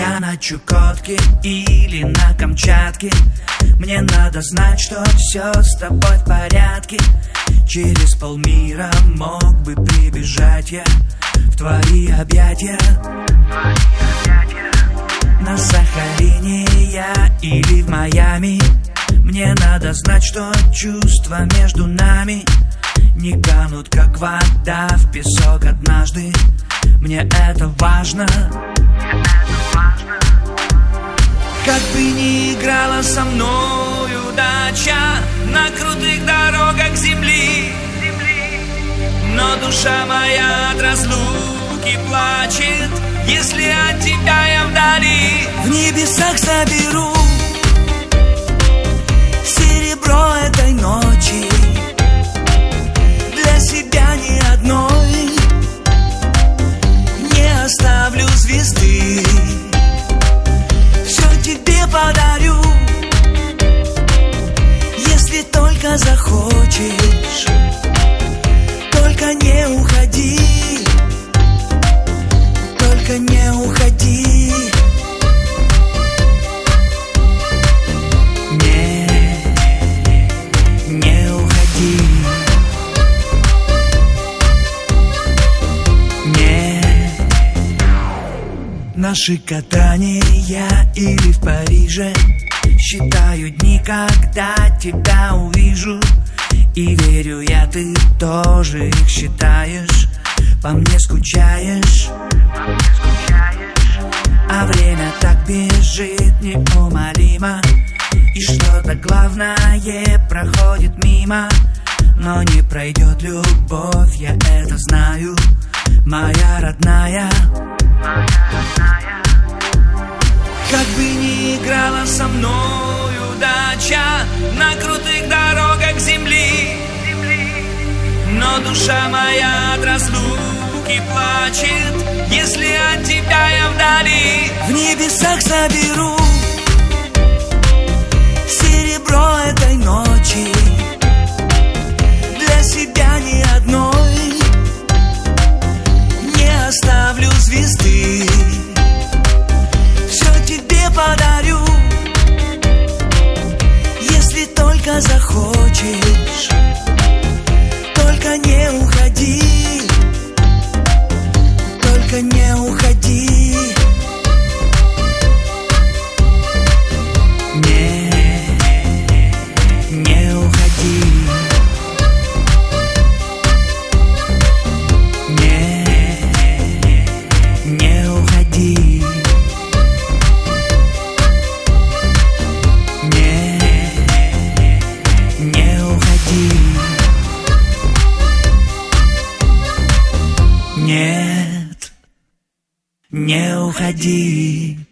Я на Чукотке или на Камчатке, мне надо знать, что все с тобой в порядке. Через полмира мог бы прибежать я в твои объятия. На Сахалине я или в Майами, мне надо знать, что чувства между нами не канут, как вода в песок однажды. Мне это важно. Как бы ни играла со мной удача на крутых дорогах земли, но душа моя от разлуки плачет, если от тебя я вдали. В небесах соберу серебро этой ночи, для себя ни одной не оставлю звезды. Все тебе подарю, если только захочешь. Только не уходи, только не уходи. Не уходи. Наши катания или в Париже, считаю дни, когда тебя увижу. И верю я, ты тоже их считаешь. По мне скучаешь, а время так бежит неумолимо, и что-то главное проходит мимо. Но не пройдет любовь, я это знаю, моя родная. Как бы ни играла со мной удача на крутых дорогах земли, но душа моя от разлуки плачет, если от тебя я вдали. В небесах соберу серебро этой ночи, для себя ни одной не оставлю звезды. Все тебе подарю, если только захочешь. Только не уходи, только не уходи. Не уходи. Не уходи. Не уходи. Нет, не уходи.